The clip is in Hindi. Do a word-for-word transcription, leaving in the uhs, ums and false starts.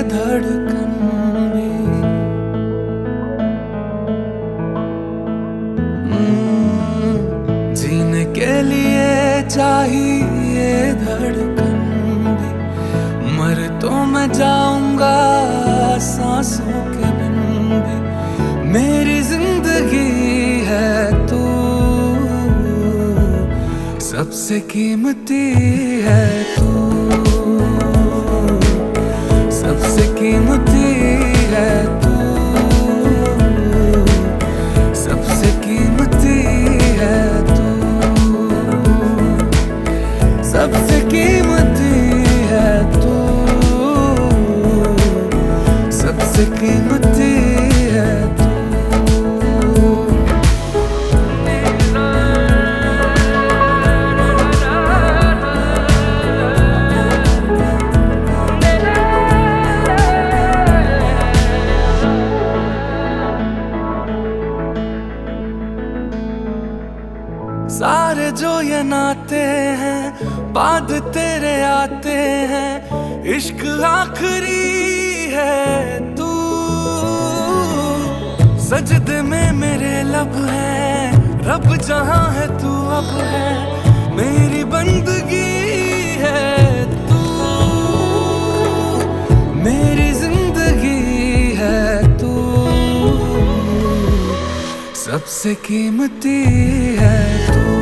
धड़कन भी। हम्म, जीने के लिए चाहिए धड़कन भी। मर तो मैं जाऊंगा सांसों के बिन भी। मेरी जिंदगी है तू, सबसे कीमती है तू, सबसे कीमती है तू, सबसे कीमती है तू, सबसे कीमती है तू, सबसे कीमती है तू। सारे जो ये नाते हैं बाद तेरे आते हैं। इश्क आखिरी है तू, सजदे में मेरे लब है। रब जहां है तू अब है, मेरी बंदगी है तू, मेरी जिंदगी है तू, सबसे कीमती है तू।